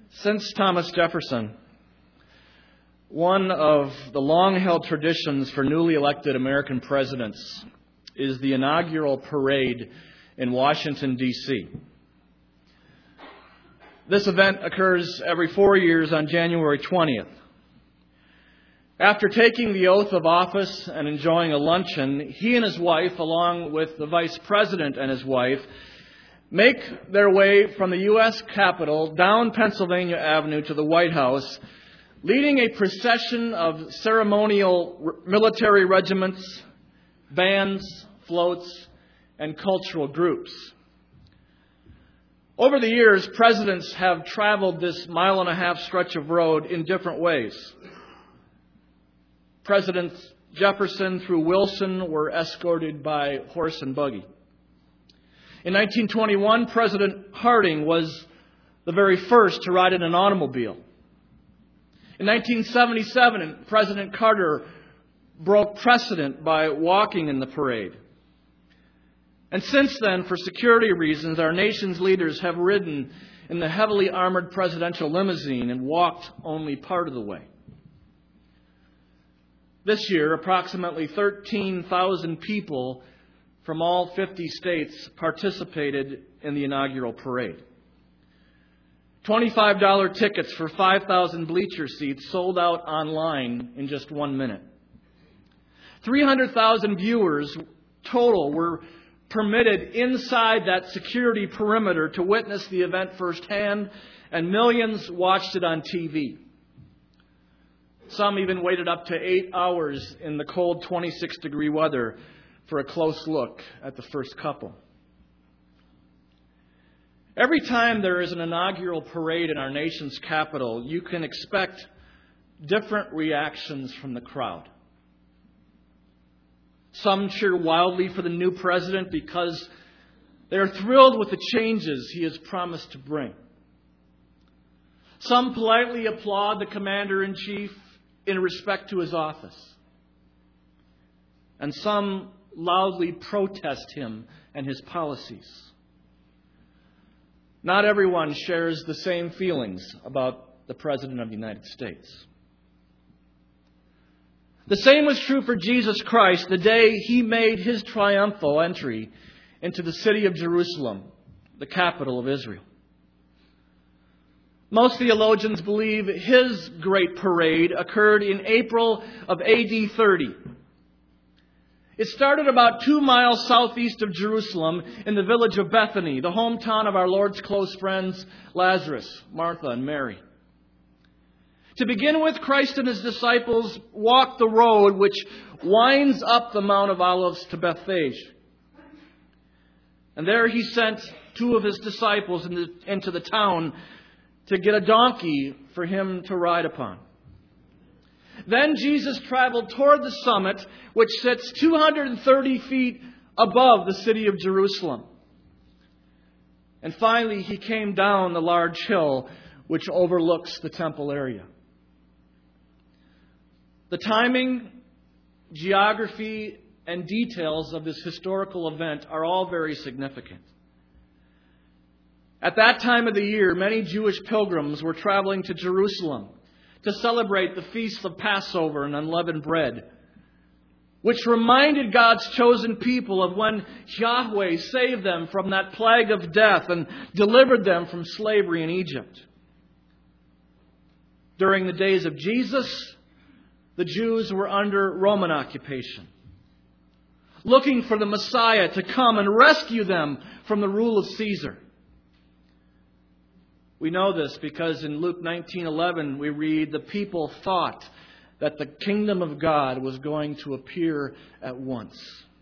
Since Thomas Jefferson, one of the long-held traditions for newly elected American presidents is the inaugural parade in Washington, D.C. This event occurs every 4 years on January 20th. After taking the oath of office and enjoying a luncheon, he and his wife, along with the vice president and his wife, make their way from the U.S. Capitol down Pennsylvania Avenue to the White House, leading a procession of ceremonial military regiments, bands, floats, and cultural groups. Over the years, presidents have traveled this mile-and-a-half stretch of road in different ways. Presidents Jefferson through Wilson were escorted by horse and buggy. In 1921, President Harding was the very first to ride in an automobile. In 1977, President Carter broke precedent by walking in the parade. And since then, for security reasons, our nation's leaders have ridden in the heavily armored presidential limousine and walked only part of the way. This year, approximately 13,000 people from all 50 states participated in the inaugural parade. $25 tickets for 5,000 bleacher seats sold out online in just 1 minute. 300,000 viewers total were permitted inside that security perimeter to witness the event firsthand, and millions watched it on TV. Some even waited up to 8 hours in the cold 26-degree weather for a close look at the first couple. Every time there is an inaugural parade in our nation's capital, you can expect different reactions from the crowd. Some cheer wildly for the new president because they are thrilled with the changes he has promised to bring. Some politely applaud the commander-in-chief in respect to his office. And some loudly protest him and his policies. Not everyone shares the same feelings about the President of the United States. The same was true for Jesus Christ the day he made his triumphal entry into the city of Jerusalem, the capital of Israel. Most theologians believe his great parade occurred in April of AD 30. It started about 2 miles southeast of Jerusalem in the village of Bethany, the hometown of our Lord's close friends Lazarus, Martha, and Mary. To begin with, Christ and his disciples walked the road which winds up the Mount of Olives to Bethphage. And there he sent 2 of his disciples into the town to get a donkey for him to ride upon. Then Jesus traveled toward the summit, which sits 230 feet above the city of Jerusalem. And finally, he came down the large hill which overlooks the temple area. The timing, geography, and details of this historical event are all very significant. At that time of the year, many Jewish pilgrims were traveling to Jerusalem to celebrate the feasts of Passover and unleavened bread, which reminded God's chosen people of when Yahweh saved them from that plague of death and delivered them from slavery in Egypt. During the days of Jesus, the Jews were under Roman occupation, looking for the Messiah to come and rescue them from the rule of Caesar. We know this because in Luke 19:11 we read, the people thought that the kingdom of God was going to appear at once.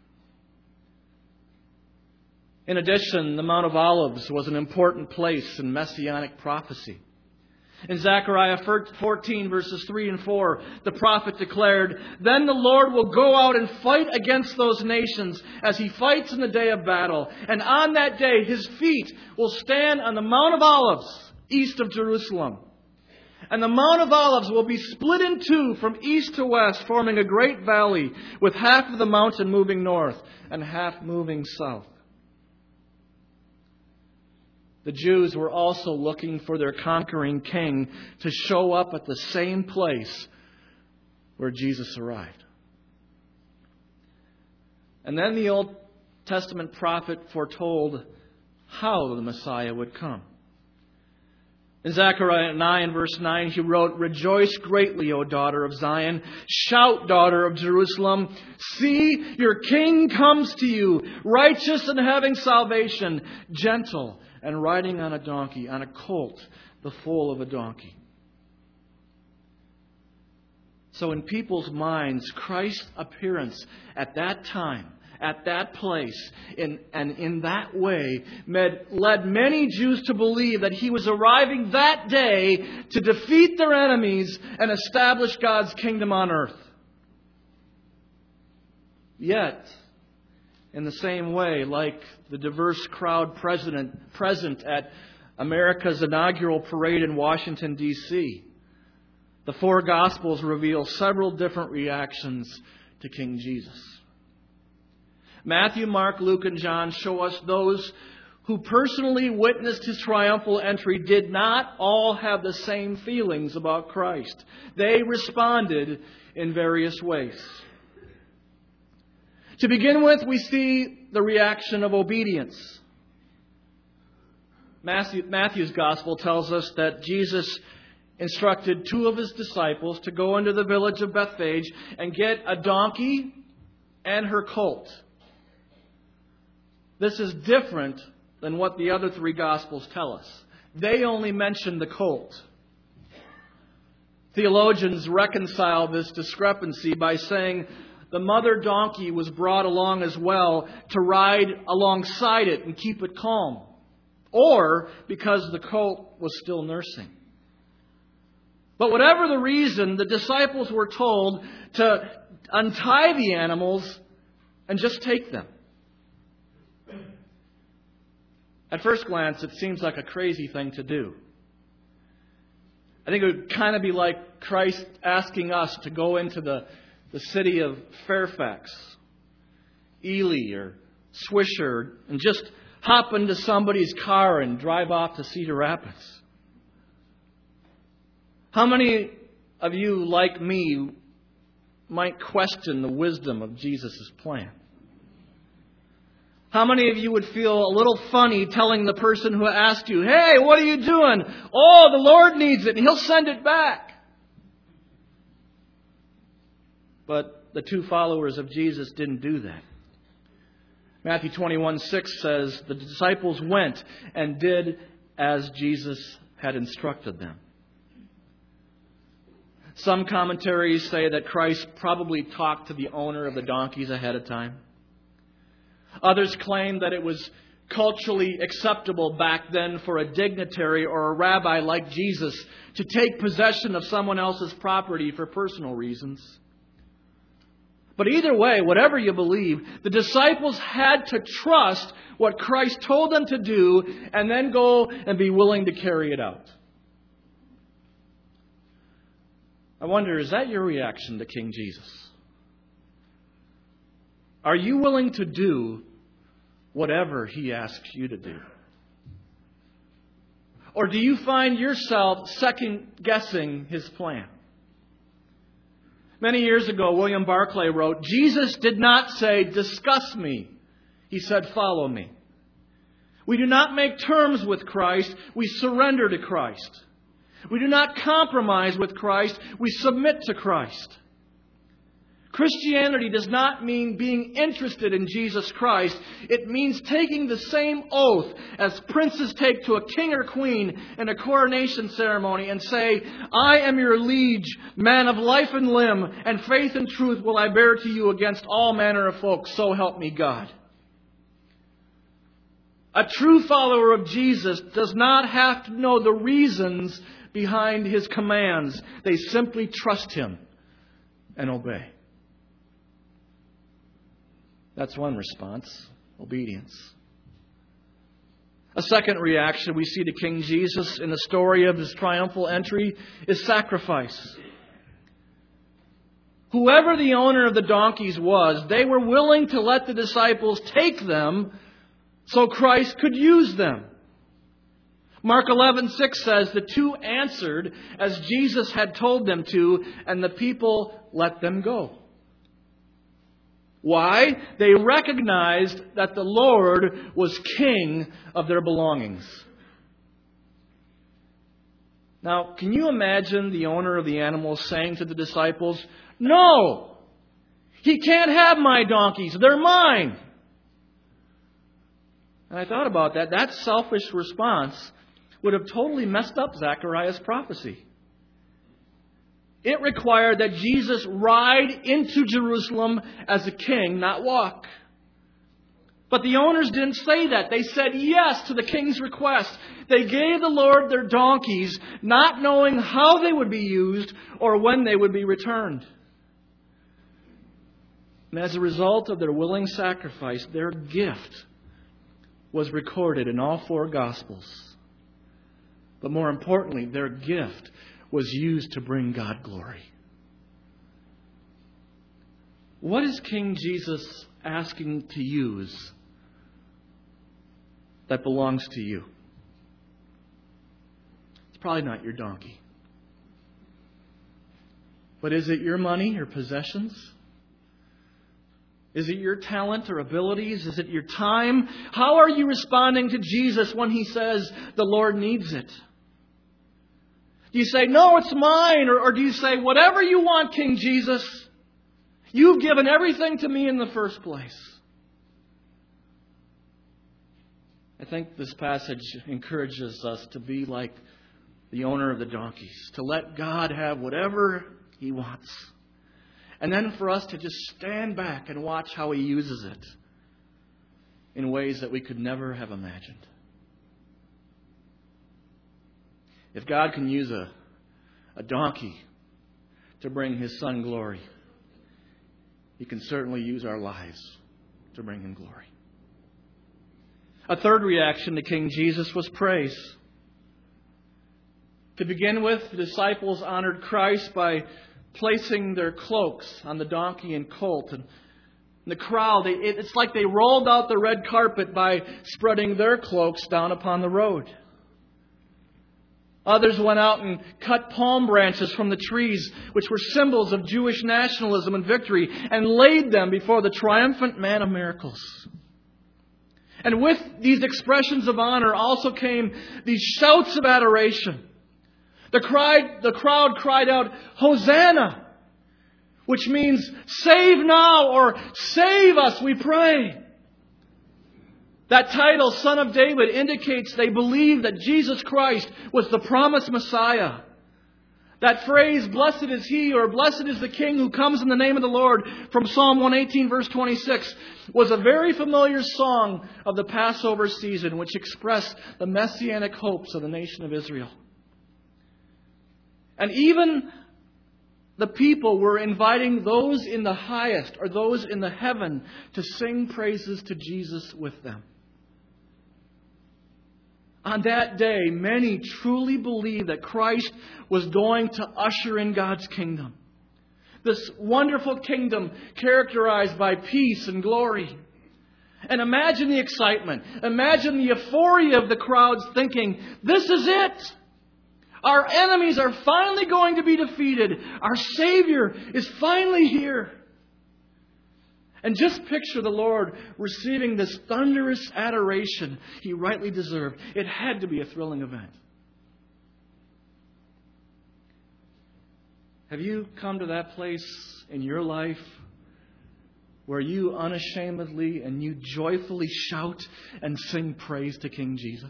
In addition, the Mount of Olives was an important place in Messianic prophecy. In Zechariah 14 verses 3 and 4, the prophet declared, "Then the Lord will go out and fight against those nations as he fights in the day of battle. And on that day his feet will stand on the Mount of Olives east of Jerusalem. And the Mount of Olives will be split in two from east to west, forming a great valley, with half of the mountain moving north and half moving south." the Jews were also looking for their conquering king to show up at the same place where Jesus arrived. And then the Old Testament prophet foretold how the Messiah would come. In Zechariah 9, verse 9, he wrote, "Rejoice greatly, O daughter of Zion. Shout, daughter of Jerusalem. See, your king comes to you, righteous and having salvation, gentle and riding on a donkey, on a colt, the foal of a donkey." So in people's minds, Christ's appearance at that time, at that place, and in that way, led many Jews to believe that He was arriving that day to defeat their enemies and establish God's kingdom on earth. Yet, in the same way, like the diverse crowd present at America's inaugural parade in Washington, D.C., the four Gospels reveal several different reactions to King Jesus. Matthew, Mark, Luke, and John show us those who personally witnessed His triumphal entry did not all have the same feelings about Christ. They responded in various ways. To begin with, we see the reaction of obedience. Matthew's Gospel tells us that Jesus instructed two of His disciples to go into the village of Bethphage and get a donkey and her colt. This is different than what the other three Gospels tell us. They only mention the colt. Theologians reconcile this discrepancy by saying the mother donkey was brought along as well to ride alongside it and keep it calm, or because the colt was still nursing. But whatever the reason, the disciples were told to untie the animals and just take them. At first glance, it seems like a crazy thing to do. I think it would kind of be like Christ asking us to go into the city of Fairfax, Ely, or Swisher, and just hop into somebody's car and drive off to Cedar Rapids. How many of you, like me, might question the wisdom of Jesus' plan? How many of you would feel a little funny telling the person who asked you, "Hey, what are you doing?" "Oh, the Lord needs it and He'll send it back." But the two followers of Jesus didn't do that. Matthew 21:6 says, the disciples went and did as Jesus had instructed them. Some commentaries say that Christ probably talked to the owner of the donkeys ahead of time. Others claim that it was culturally acceptable back then for a dignitary or a rabbi like Jesus to take possession of someone else's property for personal reasons. But either way, whatever you believe, the disciples had to trust what Christ told them to do and then go and be willing to carry it out. I wonder, is that your reaction to King Jesus? Are you willing to do whatever He asks you to do? Or do you find yourself second-guessing His plan? Many years ago, William Barclay wrote, "Jesus did not say, 'Discuss me.' He said, 'Follow me.'" We do not make terms with Christ. We surrender to Christ. We do not compromise with Christ. We submit to Christ. Christianity does not mean being interested in Jesus Christ. It means taking the same oath as princes take to a king or queen in a coronation ceremony and say, "I am your liege, man of life and limb, and faith and truth will I bear to you against all manner of folk, so help me God." A true follower of Jesus does not have to know the reasons behind His commands. They simply trust Him and obey. That's one response, obedience. A second reaction we see to King Jesus in the story of His triumphal entry is sacrifice. Whoever the owner of the donkeys was, they were willing to let the disciples take them so Christ could use them. Mark 11:6 says, the two answered as Jesus had told them to, and the people let them go. Why? They recognized that the Lord was king of their belongings. Now, can you imagine the owner of the animals saying to the disciples, "No! He can't have my donkeys. They're mine." And I thought about that. That selfish response would have totally messed up Zechariah's prophecy. It required that Jesus ride into Jerusalem as a king, not walk. But the owners didn't say that. They said yes to the king's request. They gave the Lord their donkeys, not knowing how they would be used or when they would be returned. And as a result of their willing sacrifice, their gift was recorded in all four Gospels. But more importantly, their gift was used to bring God glory. What is King Jesus asking to use that belongs to you? It's probably not your donkey. But is it your money, your possessions? Is it your talent or abilities? Is it your time? How are you responding to Jesus when He says the Lord needs it? Do you say, "No, it's mine"? Or do you say, "Whatever you want, King Jesus, you've given everything to me in the first place"? I think this passage encourages us to be like the owner of the donkeys, to let God have whatever He wants. And then for us to just stand back and watch how He uses it in ways that we could never have imagined. If God can use a donkey to bring His Son glory, He can certainly use our lives to bring Him glory. A third reaction to King Jesus was praise. To begin with, the disciples honored Christ by placing their cloaks on the donkey and colt. And the crowd, it's like they rolled out the red carpet by spreading their cloaks down upon the road. Others went out and cut palm branches from the trees, which were symbols of Jewish nationalism and victory, and laid them before the triumphant man of miracles. And with these expressions of honor also came these shouts of adoration. The crowd cried out, "Hosanna!" which means "save now" or "save us, we pray." That title, Son of David, indicates they believed that Jesus Christ was the promised Messiah. That phrase, "Blessed is he," or "Blessed is the King who comes in the name of the Lord," from Psalm 118, verse 26, was a very familiar song of the Passover season, which expressed the messianic hopes of the nation of Israel. And even the people were inviting those in the highest, or those in the heaven, to sing praises to Jesus with them. On that day, many truly believed that Christ was going to usher in God's kingdom. This wonderful kingdom characterized by peace and glory. And imagine the excitement. Imagine the euphoria of the crowds thinking, "This is it! Our enemies are finally going to be defeated. Our Savior is finally here." And just picture the Lord receiving this thunderous adoration He rightly deserved. It had to be a thrilling event. Have you come to that place in your life where you unashamedly and you joyfully shout and sing praise to King Jesus?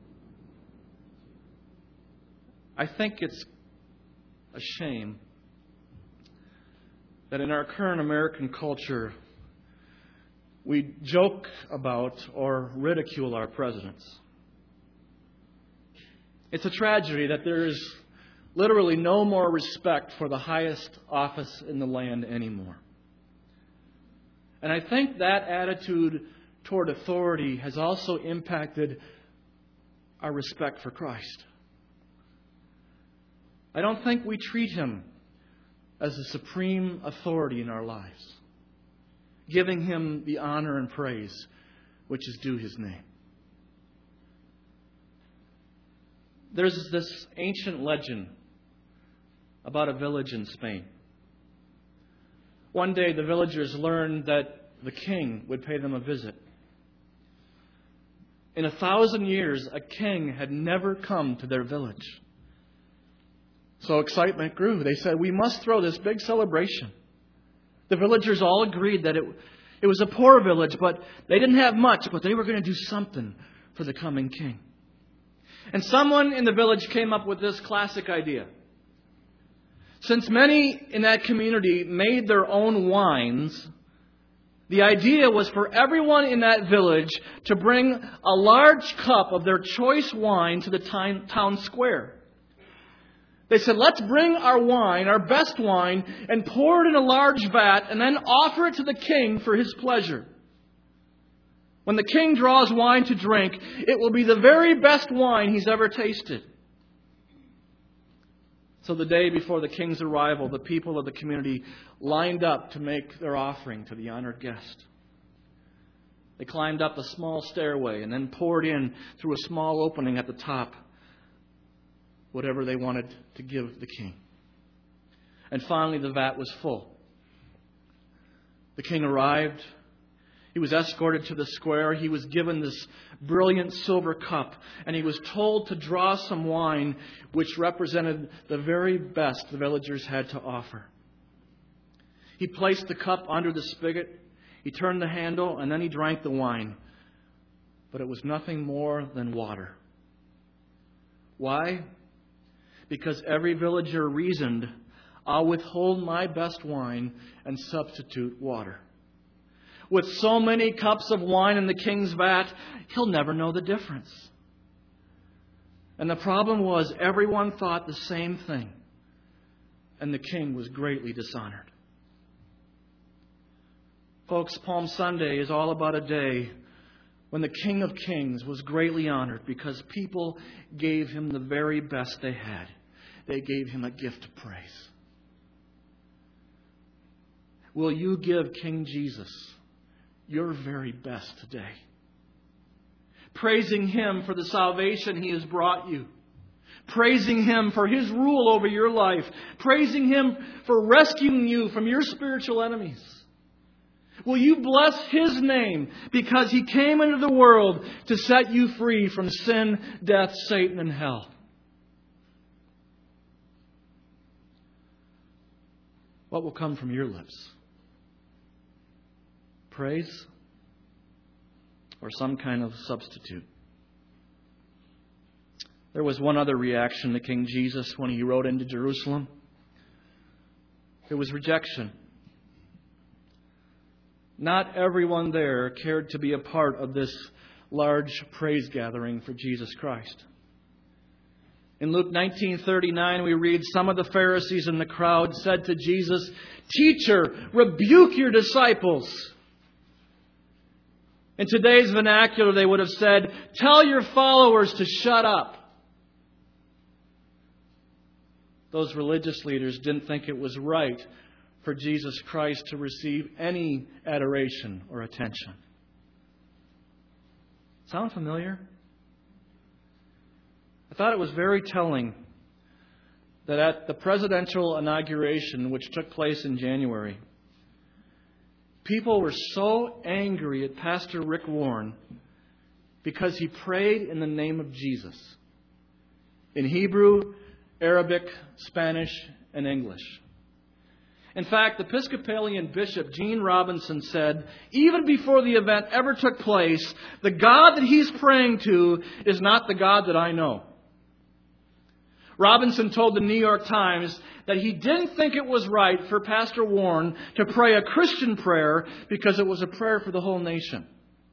I think it's a shame that in our current American culture, we joke about or ridicule our presidents. It's a tragedy that there is literally no more respect for the highest office in the land anymore. And I think that attitude toward authority has also impacted our respect for Christ. I don't think we treat Him as the supreme authority in our lives, giving Him the honor and praise which is due His name. There's this ancient legend about a village in Spain. One day the villagers learned that the king would pay them a visit. In 1,000 years, a king had never come to their village. So excitement grew. They said, we must throw this big celebration. The villagers all agreed that it was a poor village, but they didn't have much, but they were going to do something for the coming king. And someone in the village came up with this classic idea. Since many in that community made their own wines, the idea was for everyone in that village to bring a large cup of their choice wine to the town square. They said, let's bring our wine, our best wine, and pour it in a large vat and then offer it to the king for his pleasure. When the king draws wine to drink, it will be the very best wine he's ever tasted. So the day before the king's arrival, the people of the community lined up to make their offering to the honored guest. They climbed up a small stairway and then poured in through a small opening at the top whatever they wanted to give the king. And finally the vat was full. The king arrived. He was escorted to the square. He was given this brilliant silver cup, and he was told to draw some wine which represented the very best the villagers had to offer. He placed the cup under the spigot. He turned the handle, and then he drank the wine. But it was nothing more than water. Why? Because every villager reasoned, I'll withhold my best wine and substitute water. With so many cups of wine in the king's vat, he'll never know the difference. And the problem was everyone thought the same thing. And the king was greatly dishonored. Folks, Palm Sunday is all about a day when the King of Kings was greatly honored because people gave him the very best they had. They gave him a gift of praise. Will you give King Jesus your very best today? Praising Him for the salvation He has brought you. Praising Him for His rule over your life. Praising Him for rescuing you from your spiritual enemies. Will you bless His name because He came into the world to set you free from sin, death, Satan, and hell? What will come from your lips? Praise or some kind of substitute? There was one other reaction to King Jesus when He rode into Jerusalem. It was rejection. Not everyone there cared to be a part of this large praise gathering for Jesus Christ. In Luke 19:39, we read, some of the Pharisees in the crowd said to Jesus, "Teacher, rebuke your disciples." In today's vernacular, they would have said, "Tell your followers to shut up." Those religious leaders didn't think it was right for Jesus Christ to receive any adoration or attention. Sound familiar? I thought it was very telling that at the presidential inauguration, which took place in January, people were so angry at Pastor Rick Warren because he prayed in the name of Jesus. In Hebrew, Arabic, Spanish, and English. In fact, Episcopalian Bishop Gene Robinson said, even before the event ever took place, the God that he's praying to is not the God that I know. Robinson told the New York Times that he didn't think it was right for Pastor Warren to pray a Christian prayer because it was a prayer for the whole nation.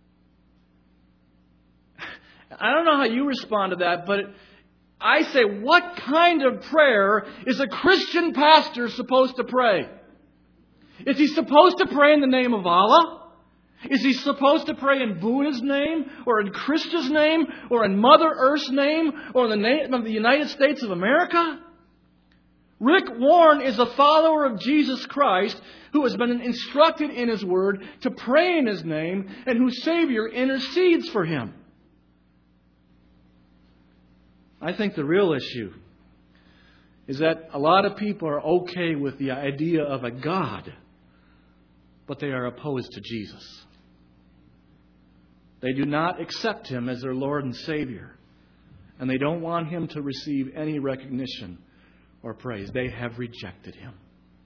I don't know how you respond to that, but I say, what kind of prayer is a Christian pastor supposed to pray? Is he supposed to pray in the name of Allah? Is he supposed to pray in Buddha's name, or in Krishna's name, or in Mother Earth's name, or in the name of the United States of America? Rick Warren is a follower of Jesus Christ who has been instructed in His Word to pray in His name and whose Savior intercedes for him. I think the real issue is that a lot of people are okay with the idea of a God, but they are opposed to Jesus. They do not accept Him as their Lord and Savior, and they don't want Him to receive any recognition or praise. They have rejected Him.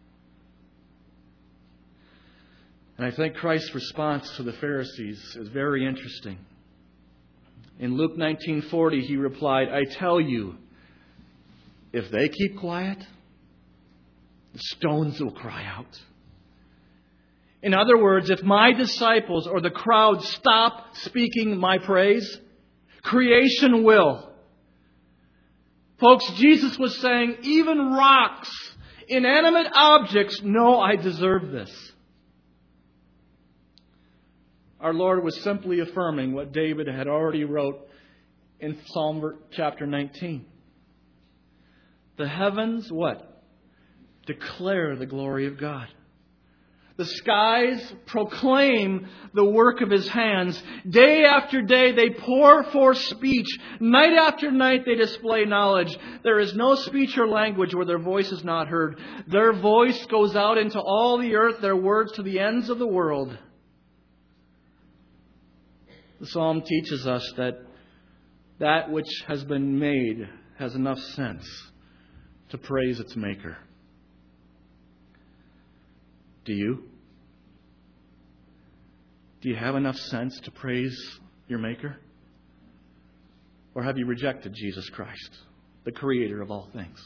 And I think Christ's response to the Pharisees is very interesting. In Luke 19:40, He replied, "I tell you, if they keep quiet, the stones will cry out." In other words, if my disciples or the crowd stop speaking my praise, creation will. Folks, Jesus was saying, even rocks, inanimate objects, know I deserve this. Our Lord was simply affirming what David had already wrote in Psalm chapter 19. The heavens, what? Declare the glory of God. The skies proclaim the work of His hands. Day after day they pour forth speech. Night after night they display knowledge. There is no speech or language where their voice is not heard. Their voice goes out into all the earth, their words to the ends of the world. The psalm teaches us that that which has been made has enough sense to praise its Maker. Do you? Do you have enough sense to praise your Maker? Or have you rejected Jesus Christ, the Creator of all things?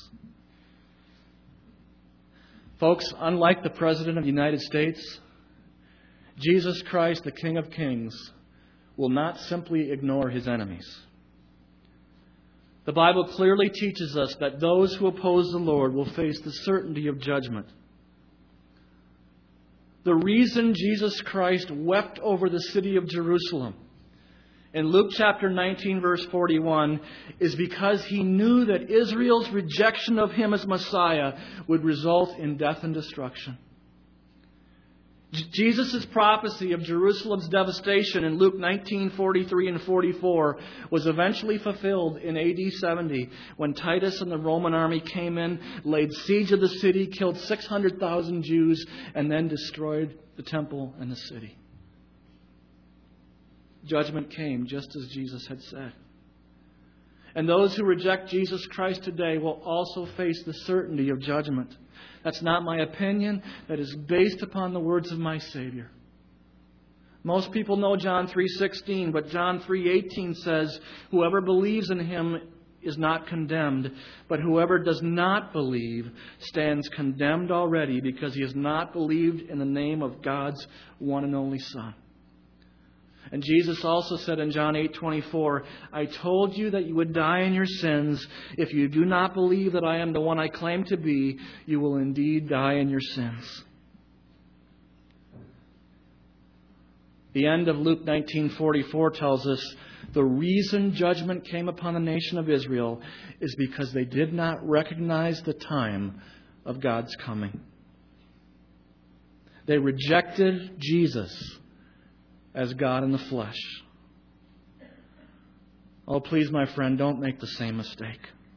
Folks, unlike the President of the United States, Jesus Christ, the King of Kings, will not simply ignore His enemies. The Bible clearly teaches us that those who oppose the Lord will face the certainty of judgment. The reason Jesus Christ wept over the city of Jerusalem in Luke chapter 19, verse 41, is because He knew that Israel's rejection of Him as Messiah would result in death and destruction. Jesus' prophecy of Jerusalem's devastation in Luke 19:43 and 44 was eventually fulfilled in AD 70 when Titus and the Roman army came in, laid siege of the city, killed 600,000 Jews, and then destroyed the temple and the city. Judgment came just as Jesus had said. And those who reject Jesus Christ today will also face the certainty of judgment. That's not my opinion. That is based upon the words of my Savior. Most people know John 3:16, but John 3:18 says, "Whoever believes in Him is not condemned, but whoever does not believe stands condemned already because he has not believed in the name of God's one and only Son." And Jesus also said in John 8:24, "I told you that you would die in your sins. If you do not believe that I am the one I claim to be, you will indeed die in your sins." The end of Luke 19:44 tells us the reason judgment came upon the nation of Israel is because they did not recognize the time of God's coming. They rejected Jesus as God in the flesh. Oh, please, my friend, don't make the same mistake.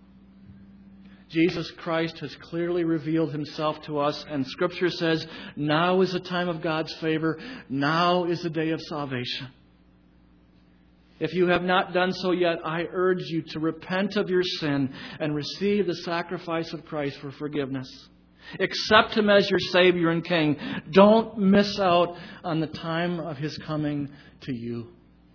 Jesus Christ has clearly revealed Himself to us, and Scripture says, now is the time of God's favor. Now is the day of salvation. If you have not done so yet, I urge you to repent of your sin and receive the sacrifice of Christ for forgiveness. Accept Him as your Savior and King. Don't miss out on the time of His coming to you.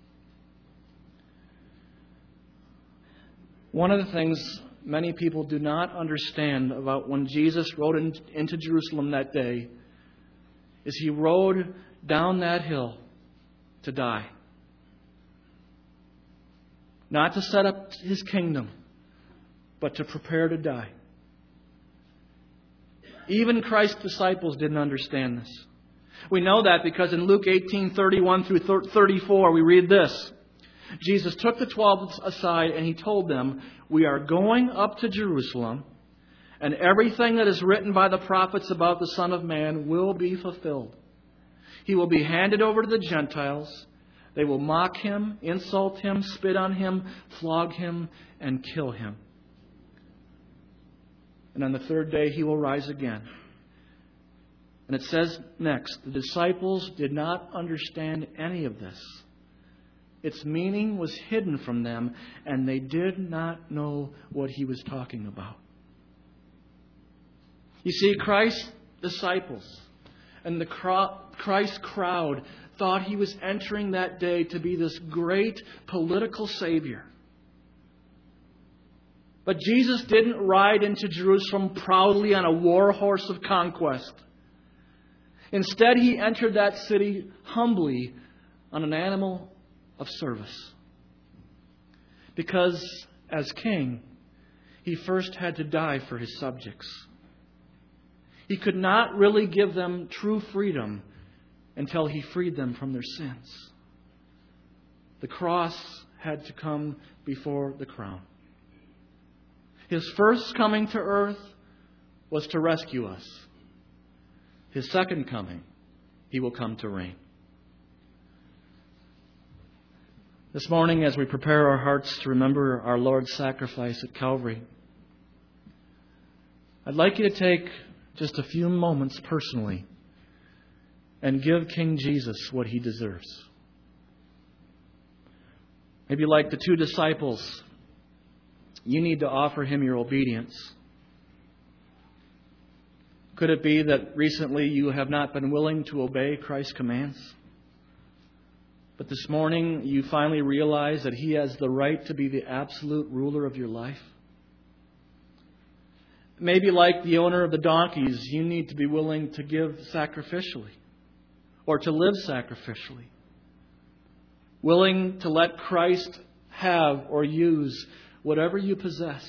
One of the things many people do not understand about when Jesus rode into Jerusalem that day is He rode down that hill to die. Not to set up His kingdom, but to prepare to die. Even Christ's disciples didn't understand this. We know that because in Luke 18:31 through 34, we read this. Jesus took the 12 aside and He told them, "We are going up to Jerusalem, and everything that is written by the prophets about the Son of Man will be fulfilled. He will be handed over to the Gentiles. They will mock Him, insult Him, spit on Him, flog Him, and kill Him. And on the third day He will rise again. And it says next, the disciples did not understand any of this. Its meaning was hidden from them, and they did not know what He was talking about. You see, Christ's disciples and the Christ crowd thought He was entering that day to be this great political Savior. But Jesus didn't ride into Jerusalem proudly on a war horse of conquest. Instead, He entered that city humbly on an animal of service. Because as king, He first had to die for His subjects. He could not really give them true freedom until He freed them from their sins. The cross had to come before the crown. His first coming to earth was to rescue us. His second coming, He will come to reign. This morning, as we prepare our hearts to remember our Lord's sacrifice at Calvary, I'd like you to take just a few moments personally and give King Jesus what He deserves. Maybe like the two disciples, you need to offer Him your obedience. Could it be that recently you have not been willing to obey Christ's commands? But this morning you finally realize that He has the right to be the absolute ruler of your life? Maybe like the owner of the donkeys, you need to be willing to give sacrificially or to live sacrificially. Willing to let Christ have or use whatever you possess.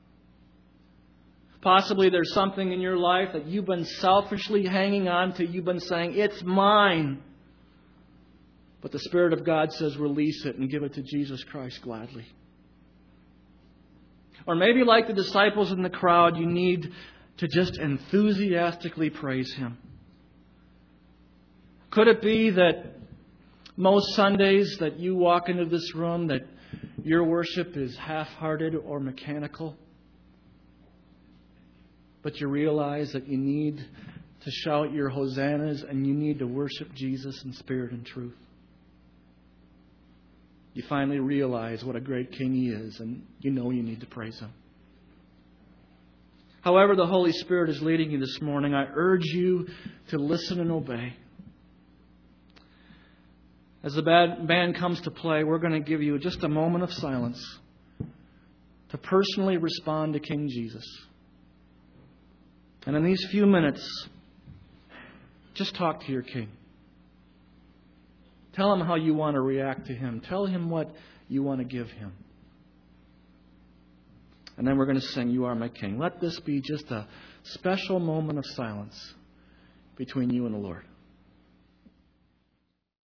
Possibly there's something in your life that you've been selfishly hanging on to. You've been saying, it's mine. But the Spirit of God says, release it and give it to Jesus Christ gladly. Or maybe like the disciples in the crowd, you need to just enthusiastically praise Him. Could it be that most Sundays that you walk into this room that your worship is half-hearted or mechanical? But you realize that you need to shout your hosannas and you need to worship Jesus in spirit and truth. You finally realize what a great King He is, and you know you need to praise Him. However the Holy Spirit is leading you this morning, I urge you to listen and obey. As the band comes to play, we're going to give you just a moment of silence to personally respond to King Jesus. And in these few minutes, just talk to your King. Tell Him how you want to react to Him. Tell Him what you want to give Him. And then we're going to sing, You Are My King. Let this be just a special moment of silence between you and the Lord.